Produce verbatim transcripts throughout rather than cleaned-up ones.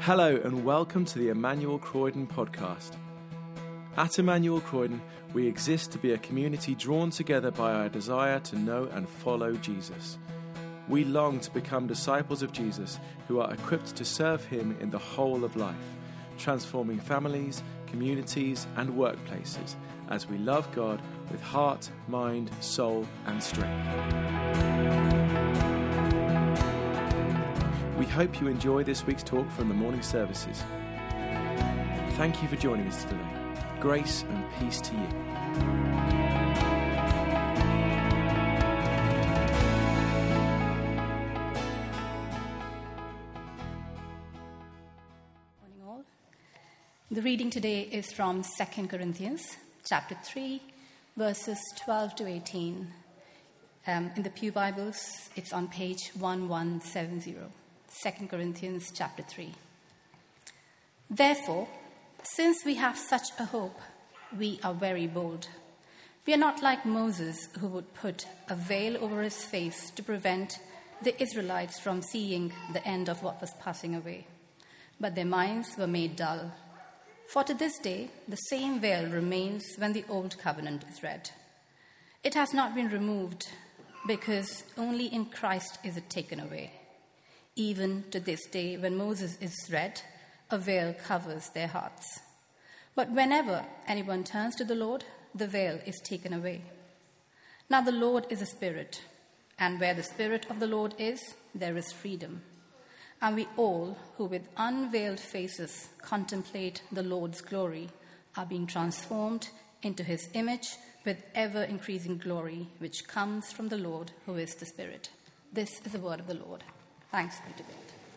Hello and welcome to the Emmanuel Croydon podcast. At Emmanuel Croydon, we exist to be a community drawn together by our desire to know and follow Jesus. We long to become disciples of Jesus who are equipped to serve him in the whole of life, transforming families, communities and workplaces as we love God with heart, mind, soul and strength. We hope you enjoy this week's talk from the morning services. Thank you for joining us today. Grace and peace to you. Morning all. The reading today is from Second Corinthians chapter three, verses twelve to eighteen. Um, in the Pew Bibles, it's on page eleven seventy. Second Corinthians chapter three. Therefore, since we have such a hope, we are very bold. We are not like Moses, who would put a veil over his face to prevent the Israelites from seeing the end of what was passing away. But their minds were made dull. For to this day, the same veil remains when the old covenant is read. It has not been removed, because only in Christ is it taken away. Even to this day, when Moses is read, a veil covers their hearts. But whenever anyone turns to the Lord, the veil is taken away. Now the Lord is a spirit, and where the spirit of the Lord is, there is freedom. And we all, who with unveiled faces contemplate the Lord's glory, are being transformed into his image with ever-increasing glory, which comes from the Lord, who is the Spirit. This is the word of the Lord. Thanks be to God.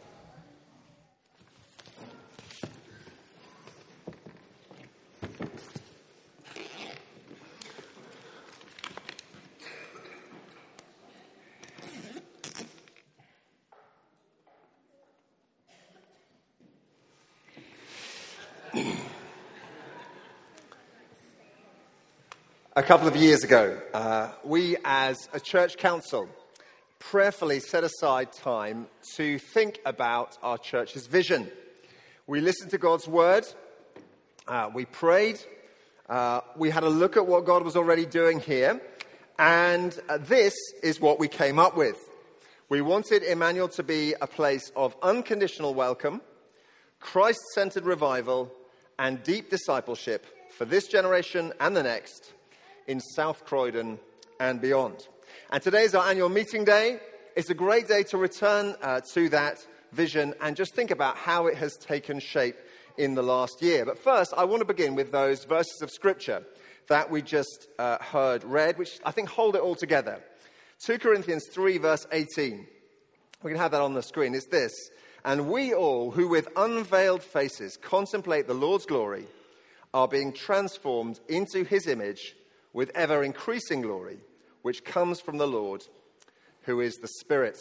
A couple of years ago, uh, we as a church council prayerfully set aside time to think about our church's vision. We listened to God's word, uh, we prayed, uh, we had a look at what God was already doing here, and uh, this is what we came up with. We wanted Emmanuel to be a place of unconditional welcome, Christ-centered revival, and deep discipleship for this generation and the next in South Croydon and beyond. And today is our annual meeting day. It's a great day to return uh, to that vision and just think about how it has taken shape in the last year. But first, I want to begin with those verses of Scripture that we just uh, heard read, which I think hold it all together. Second Corinthians three, verse eighteen. We can have that on the screen. It's this: "And we all, who with unveiled faces contemplate the Lord's glory, are being transformed into his image with ever-increasing glory, which comes from the Lord, who is the Spirit."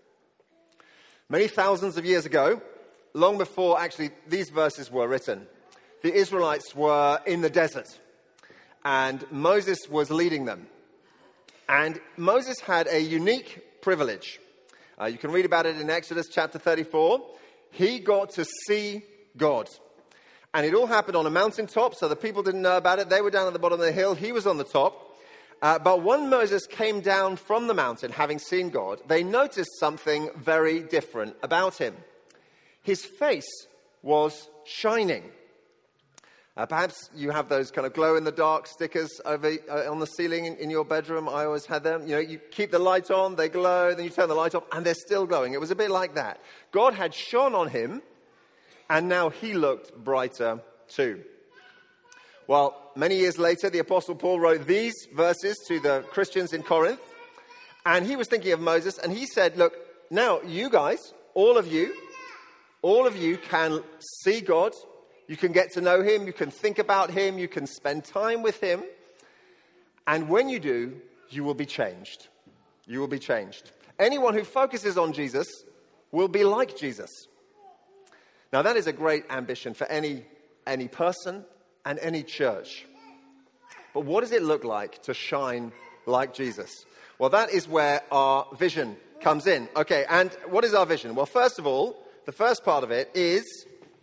Many thousands of years ago, long before actually these verses were written, the Israelites were in the desert, and Moses was leading them. And Moses had a unique privilege. Uh, you can read about it in Exodus chapter thirty-four. He got to see God. And it all happened on a mountaintop, so the people didn't know about it. They were down at the bottom of the hill. He was on the top. Uh, but when Moses came down from the mountain, having seen God, they noticed something very different about him. His face was shining. Uh, perhaps you have those kind of glow-in-the-dark stickers over uh, on the ceiling in, in your bedroom. I always had them. You know, you keep the light on, they glow, then you turn the light off, and they're still glowing. It was a bit like that. God had shone on him, and now he looked brighter too. Well, many years later, the Apostle Paul wrote these verses to the Christians in Corinth. And he was thinking of Moses, and he said, look, now you guys, all of you, all of you can see God. You can get to know him. You can think about him. You can spend time with him. And when you do, you will be changed. You will be changed. Anyone who focuses on Jesus will be like Jesus. Now, that is a great ambition for any, any person and any church. But what does it look like to shine like Jesus? Well, that is where our vision comes in. Okay, and what is our vision? Well, first of all, the first part of it is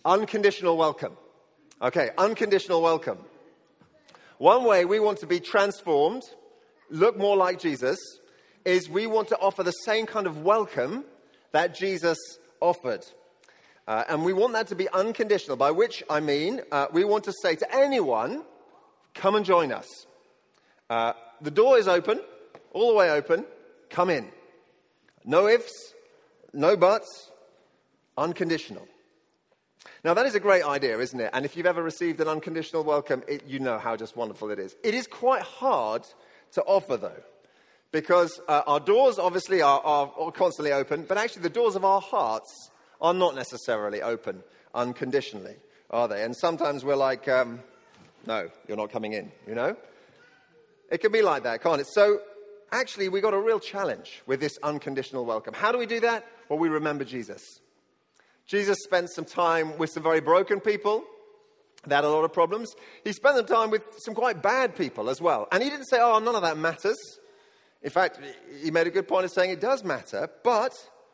Unconditional welcome. Okay, unconditional welcome. One way we want to be transformed, look more like Jesus, is we want to offer the same kind of welcome that Jesus offered. Uh, and we want that to be unconditional, by which I mean uh, we want to say to anyone, come and join us. Uh, the door is open, all the way open, come in. No ifs, no buts, unconditional. Now that is a great idea, isn't it? And if you've ever received an unconditional welcome, it, you know how just wonderful it is. It is quite hard to offer though, because uh, our doors obviously are, are, are constantly open, but actually the doors of our hearts are not necessarily open unconditionally, are they? And sometimes we're like, um, no, you're not coming in, you know? It can be like that, can't it? So actually we got a real challenge with this unconditional welcome. How do we do that? Well, we remember Jesus. Jesus spent some time with some very broken people. They had a lot of problems. He spent some time with some quite bad people as well. And he didn't say, oh, none of that matters. In fact, he made a good point of saying it does matter, but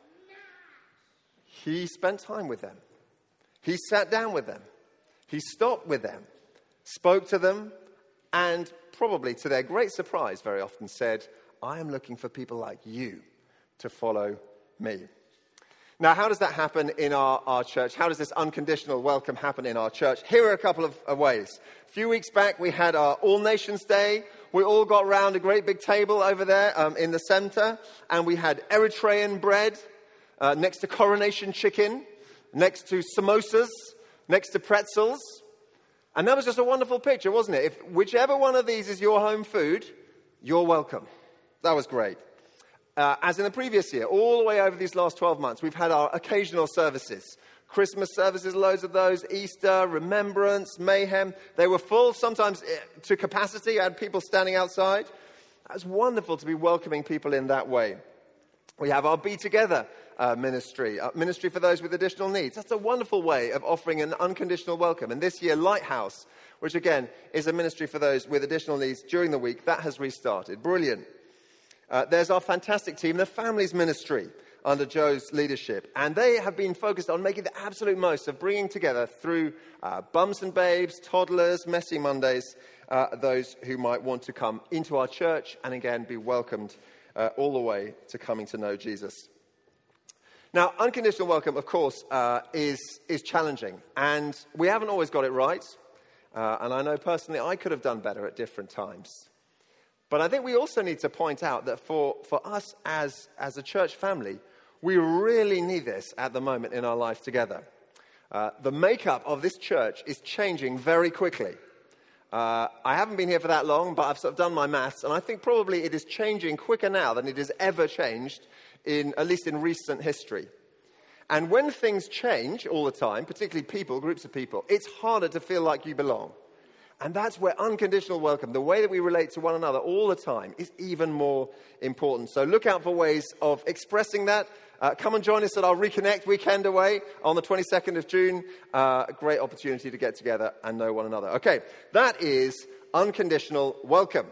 he spent time with them. He sat down with them. He stopped with them, spoke to them, and probably to their great surprise very often said, I am looking for people like you to follow me. Now, how does that happen in our, our church? How does this unconditional welcome happen in our church? Here are a couple of, of ways. A few weeks back, we had our All Nations Day. We all got round a great big table over there um, in the centre, and we had Eritrean bread uh, next to coronation chicken, next to samosas, next to pretzels. And that was just a wonderful picture, wasn't it? If whichever one of these is your home food, you're welcome. That was great. Uh, as in the previous year, all the way over these last twelve months, we've had our occasional services. Christmas services, loads of those, Easter, Remembrance, Mayhem. They were full, sometimes to capacity. I had people standing outside. It was wonderful to be welcoming people in that way. We have our Be Together uh, ministry, uh, ministry for those with additional needs. That's a wonderful way of offering an unconditional welcome. And this year, Lighthouse, which again is a ministry for those with additional needs during the week, that has restarted. Brilliant. Uh, there's our fantastic team, the Families Ministry, under Joe's leadership. And they have been focused on making the absolute most of bringing together through uh, bums and babes, toddlers, messy Mondays, uh, those who might want to come into our church and again be welcomed uh, all the way to coming to know Jesus. Now, unconditional welcome, of course, uh, is, is challenging. And we haven't always got it right. Uh, and I know personally I could have done better at different times. But I think we also need to point out that for, for us as, as a church family, we really need this at the moment in our life together. Uh, the makeup of this church is changing very quickly. Uh, I haven't been here for that long, but I've sort of done my maths, and I think probably it is changing quicker now than it has ever changed, in at least in recent history. And when things change all the time, particularly people, groups of people, it's harder to feel like you belong. And that's where unconditional welcome, the way that we relate to one another all the time, is even more important. So look out for ways of expressing that. Uh, come and join us at our Reconnect weekend away on the twenty-second of June. Uh, a great opportunity to get together and know one another. Okay, that is unconditional welcome.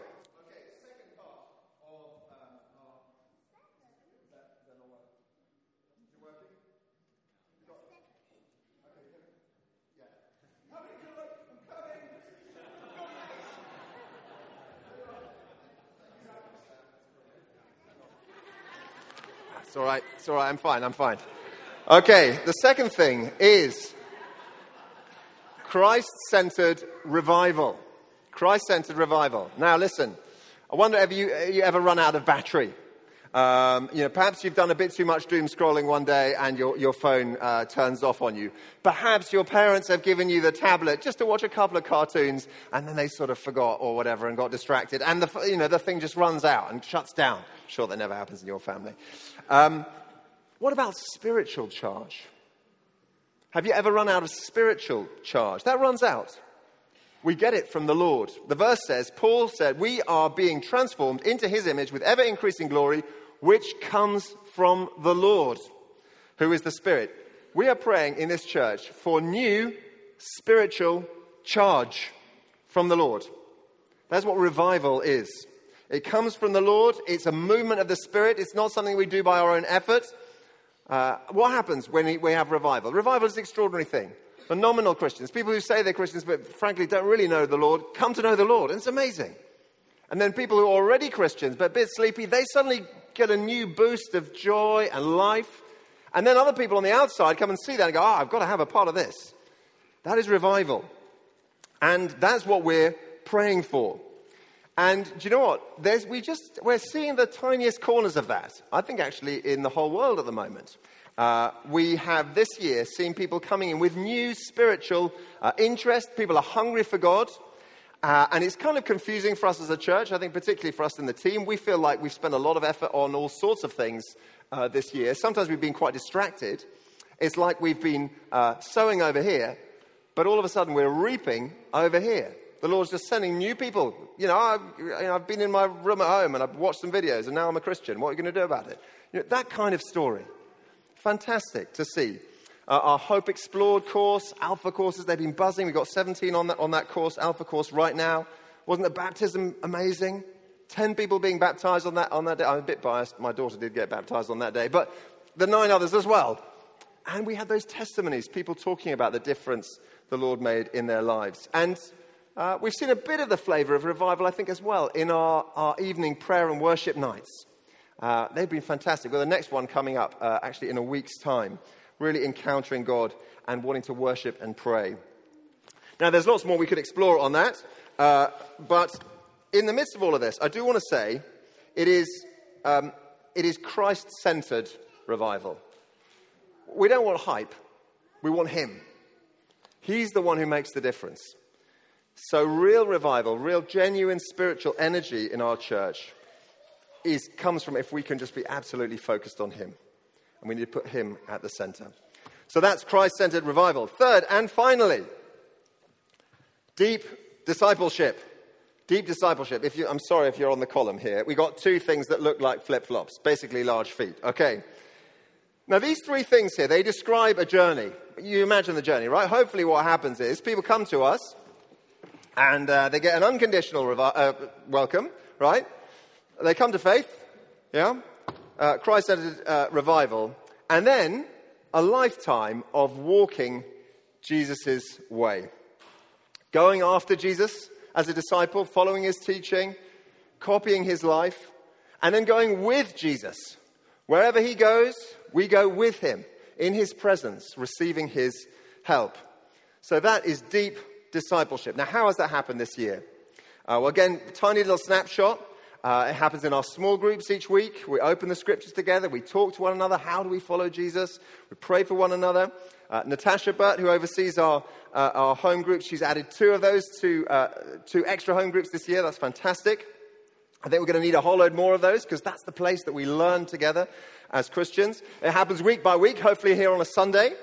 It's all right. It's all right. I'm fine. I'm fine. Okay. The second thing is Christ-centered revival. Christ-centered revival. Now, listen. I wonder if you, you ever run out of battery. Um, you know, perhaps you've done a bit too much doom scrolling one day and your, your phone uh, turns off on you. Perhaps your parents have given you the tablet just to watch a couple of cartoons and then they sort of forgot or whatever and got distracted. And, the, you know, the thing just runs out and shuts down. I'm sure that never happens in your family. Um, what about spiritual charge? Have you ever run out of spiritual charge? That runs out. We get it from the Lord. The verse says, Paul said, we are being transformed into his image with ever-increasing glory, which comes from the Lord, who is the Spirit. We are praying in this church for new spiritual charge from the Lord. That's what revival is. It comes from the Lord. It's a movement of the Spirit. It's not something we do by our own effort. Uh, what happens when we have revival? Revival is an extraordinary thing. For nominal Christians, people who say they're Christians but frankly don't really know the Lord, come to know the Lord. And it's amazing. And then people who are already Christians but a bit sleepy, they suddenly get a new boost of joy and life. And then other people on the outside come and see that and go, oh, I've got to have a part of this. That is revival. And that's what we're praying for. And do you know what? There's, we just, we're seeing the tiniest corners of that. I think actually in the whole world at the moment. Uh, we have this year seen people coming in with new spiritual uh, interest. People are hungry for God. Uh, and it's kind of confusing for us as a church. I think particularly for us in the team. We feel like we've spent a lot of effort on all sorts of things uh, this year. Sometimes we've been quite distracted. It's like we've been uh, sowing over here, but all of a sudden we're reaping over here. The Lord's just sending new people. You know, I've, you know, I've been in my room at home and I've watched some videos and now I'm a Christian. What are you going to do about it? You know, that kind of story. Fantastic to see. Uh, our Hope Explored course, Alpha courses, they've been buzzing. We've got seventeen on that, on that course, Alpha course right now. Wasn't the baptism amazing? Ten people being baptized on that, on that day. I'm a bit biased. My daughter did get baptized on that day. But the nine others as well. And we had those testimonies, people talking about the difference the Lord made in their lives. And uh, we've seen a bit of the flavor of revival, I think, as well, in our, our evening prayer and worship nights. Uh, they've been fantastic. Well, the next one coming up uh, actually in a week's time. Really encountering God and wanting to worship and pray. Now, there's lots more we could explore on that. Uh, but in the midst of all of this, I do want to say it is, um, it is Christ-centered revival. We don't want hype. We want Him. He's the one who makes the difference. So real revival, real genuine spiritual energy in our church is comes from if we can just be absolutely focused on Him. And we need to put Him at the center. So that's Christ-centered revival. Third and finally, deep discipleship. Deep discipleship. If you, I'm sorry if you're on the column here. We got two things that look like flip-flops, basically large feet. Okay. Now these three things here, they describe a journey. You imagine the journey, right? Hopefully what happens is people come to us and uh, they get an unconditional revi- uh, welcome, right? They come to faith, yeah? Uh, Christ-centered uh, revival, and then a lifetime of walking Jesus' way. Going after Jesus as a disciple, following His teaching, copying His life, and then going with Jesus. Wherever He goes, we go with Him, in His presence, receiving His help. So that is deep discipleship. Now, how has that happened this year? Uh, well, again, tiny little snapshot. Uh, it happens in our small groups each week. We open the scriptures together. We talk to one another. How do we follow Jesus? We pray for one another. Uh, Natasha Burt, who oversees our uh, our home groups, she's added two of those to uh, two extra home groups this year. That's fantastic. I think we're going to need a whole load more of those because that's the place that we learn together as Christians. It happens week by week, hopefully here on a Sunday.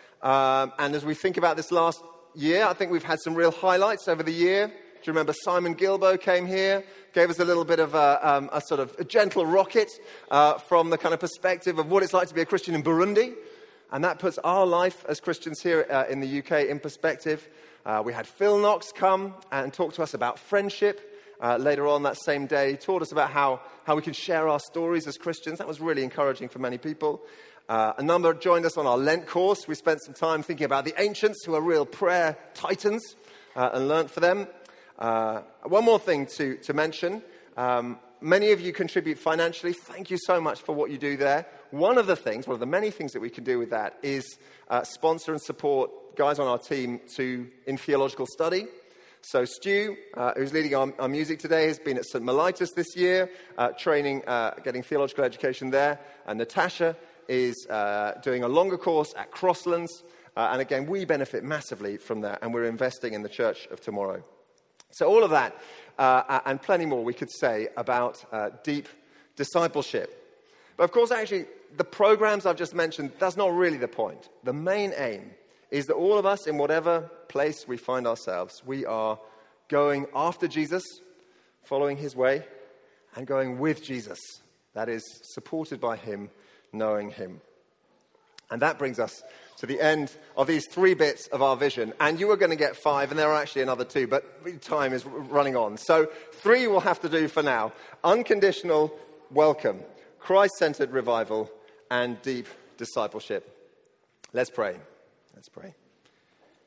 Um, and as we think about this last year, I think we've had some real highlights over the year. Do you remember Simon Gilbo came here, gave us a little bit of a, um, a sort of a gentle rocket uh, from the kind of perspective of what it's like to be a Christian in Burundi. And that puts our life as Christians here uh, in the U K in perspective. Uh, we had Phil Knox come and talk to us about friendship uh, later on that same day. He taught us about how, how we can share our stories as Christians. That was really encouraging for many people. Uh, a number joined us on our Lent course. We spent some time thinking about the ancients who are real prayer titans uh, and learnt for them. Uh, one more thing to, to mention. Um, many of you contribute financially. Thank you so much for what you do there. One of the things, one of the many things that we can do with that is uh, sponsor and support guys on our team to in theological study. So Stu, uh, who's leading our, our music today, has been at Saint Mellitus this year, uh, training, uh, getting theological education there. And Natasha is uh, doing a longer course at Crosslands. Uh, and again, we benefit massively from that, and we're investing in the church of tomorrow. So all of that uh, and plenty more we could say about uh, deep discipleship. But of course, actually, the programs I've just mentioned, that's not really the point. The main aim is that all of us, in whatever place we find ourselves, we are going after Jesus, following His way, and going with Jesus. That is, supported by Him, knowing Him. And that brings us to the end of these three bits of our vision. And you were going to get five, and there are actually another two, but time is running on. So three we'll have to do for now. Unconditional welcome, Christ-centered revival, and deep discipleship. Let's pray. Let's pray.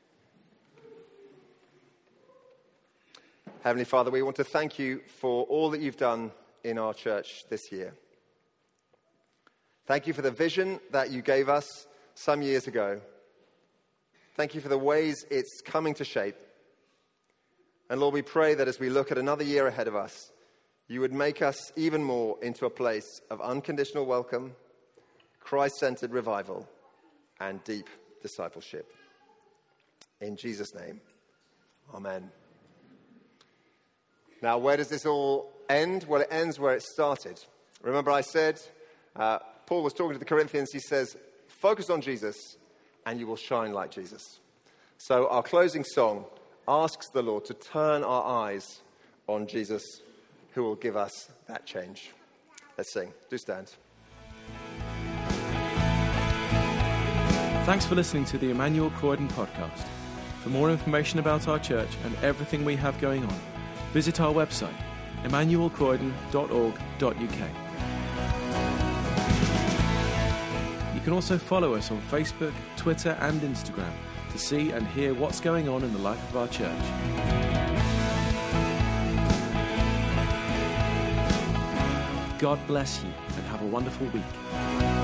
Heavenly Father, we want to thank you for all that you've done in our church this year. Thank you for the vision that you gave us some years ago. Thank you for the ways it's coming to shape. And Lord, we pray that as we look at another year ahead of us, you would make us even more into a place of unconditional welcome, Christ-centered revival, and deep discipleship. In Jesus' name, amen. Now, where does this all end? Well, it ends where it started. Remember I said, uh, Paul was talking to the Corinthians, he says, focus on Jesus and you will shine like Jesus. So our closing song asks the Lord to turn our eyes on Jesus, who will give us that change. Let's sing. Do stand. Thanks for listening to the Emmanuel Croydon podcast. For more information about our church and everything we have going on, visit our website, emmanuel croydon dot org dot u k. You can also follow us on Facebook, Twitter and Instagram to see and hear what's going on in the life of our church. God bless you and have a wonderful week.